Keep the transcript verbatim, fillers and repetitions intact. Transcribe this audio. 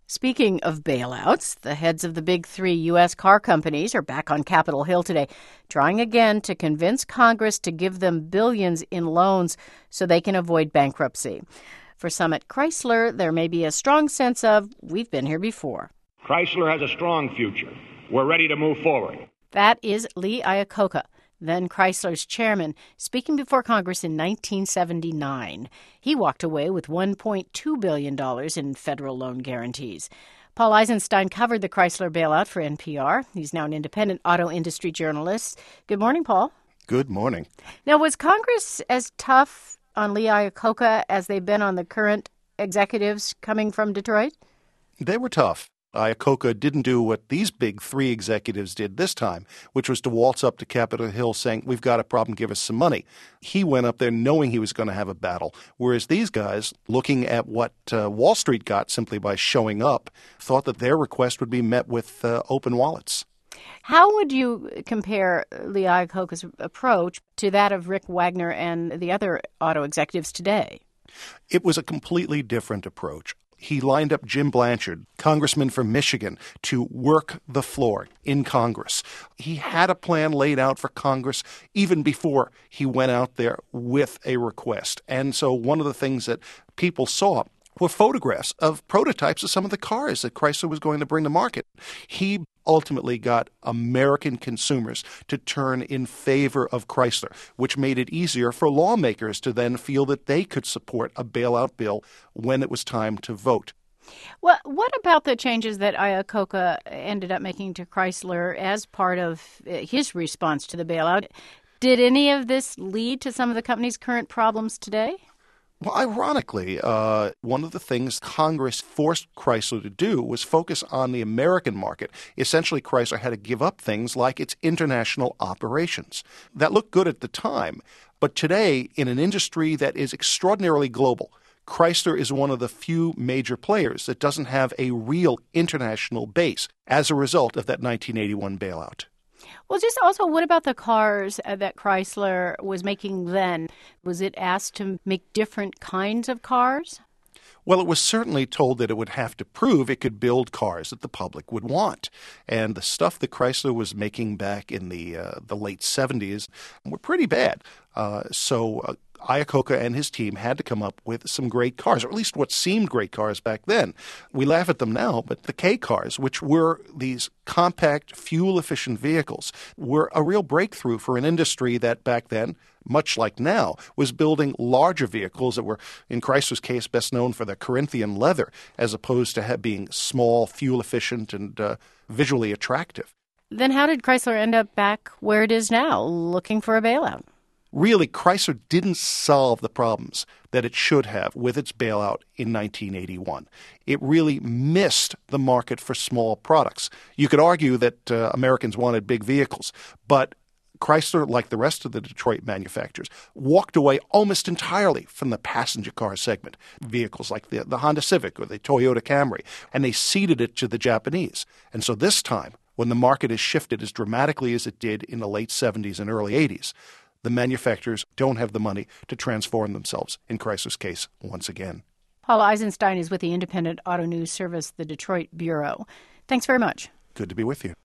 Speaking of bailouts, the heads of the big three U S car companies are back on Capitol Hill today, trying again to convince Congress to give them billions in loans so they can avoid bankruptcy. For some at Chrysler, there may be a strong sense of, we've been here before. Chrysler has a strong future. We're ready to move forward. That is Lee Iacocca, then Chrysler's chairman, speaking before Congress in nineteen seventy-nine. He walked away with one point two billion dollars in federal loan guarantees. Paul Eisenstein covered the Chrysler bailout for N P R. He's now an independent auto industry journalist. Good morning, Paul. Good morning. Now, was Congress as tough on Lee Iacocca as they've been on the current executives coming from Detroit? They were tough. Iacocca didn't do what these big three executives did this time, which was to waltz up to Capitol Hill saying, we've got a problem, give us some money. He went up there knowing he was going to have a battle, whereas these guys, looking at what uh, Wall Street got simply by showing up, thought that their request would be met with uh, open wallets. How would you compare Lee Iacocca's approach to that of Rick Wagner and the other auto executives today? It was a completely different approach. He lined up Jim Blanchard, congressman from Michigan, to work the floor in Congress. He had a plan laid out for Congress even before he went out there with a request. And so one of the things that people saw were photographs of prototypes of some of the cars that Chrysler was going to bring to market. He ultimately got American consumers to turn in favor of Chrysler, which made it easier for lawmakers to then feel that they could support a bailout bill when it was time to vote. Well, what about the changes that Iacocca ended up making to Chrysler as part of his response to the bailout? Did any of this lead to some of the company's current problems today? Well, ironically, uh, one of the things Congress forced Chrysler to do was focus on the American market. Essentially, Chrysler had to give up things like its international operations. That looked good at the time, but today, in an industry that is extraordinarily global, Chrysler is one of the few major players that doesn't have a real international base as a result of that nineteen eighty-one bailout. Well, just also, what about the cars that Chrysler was making then? Was it asked to make different kinds of cars? Well, it was certainly told that it would have to prove it could build cars that the public would want. And the stuff that Chrysler was making back in the uh, the late seventies were pretty bad. Uh, so uh, Iacocca and his team had to come up with some great cars, or at least what seemed great cars back then. We laugh at them now, but the K cars, which were these compact, fuel-efficient vehicles, were a real breakthrough for an industry that back then, much like now, was building larger vehicles that were, in Chrysler's case, best known for their Corinthian leather, as opposed to being small, fuel-efficient, and uh, visually attractive. Then how did Chrysler end up back where it is now, looking for a bailout? Really, Chrysler didn't solve the problems that it should have with its bailout in nineteen eighty-one. It really missed the market for small products. You could argue that uh, Americans wanted big vehicles, but Chrysler, like the rest of the Detroit manufacturers, walked away almost entirely from the passenger car segment, vehicles like the, the Honda Civic or the Toyota Camry, and they ceded it to the Japanese. And so this time, when the market has shifted as dramatically as it did in the late seventies and early eighties, the manufacturers don't have the money to transform themselves, in Chrysler's case, once again. Paul Eisenstein is with the independent auto news service, the Detroit Bureau. Thanks very much. Good to be with you.